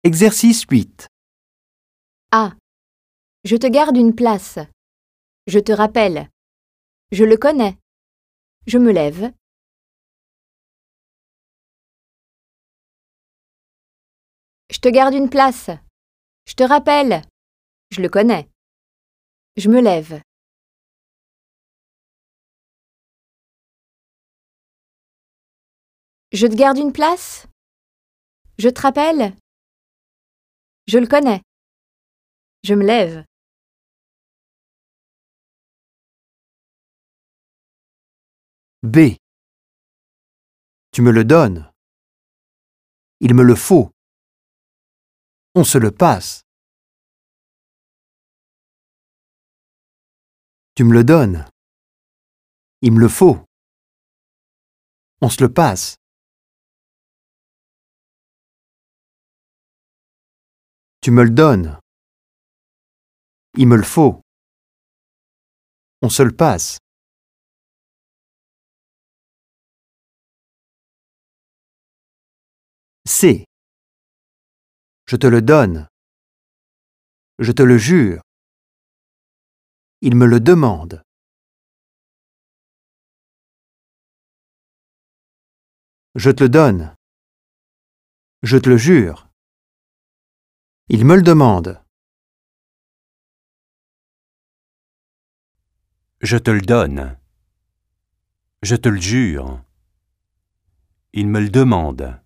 Exercice 8. A. Je te garde une place. Je te rappelle. Je le connais. Je me lève. Je te garde une place. Je te rappelle. Je le connais. Je me lève. Je te garde une place. Je te rappelle. Je le connais. Je me lève. B. Tu me le donnes. Il me le faut. On se le passe. Tu me le donnes. Il me le faut. On se le passe. Tu me le donnes. Il me le faut. On se le passe. C. Je te le donne. Je te le jure. Il me le demande. Je te le donne. Je te le jure. Il me le demande. Je te le donne. Je te le jure. Il me le demande.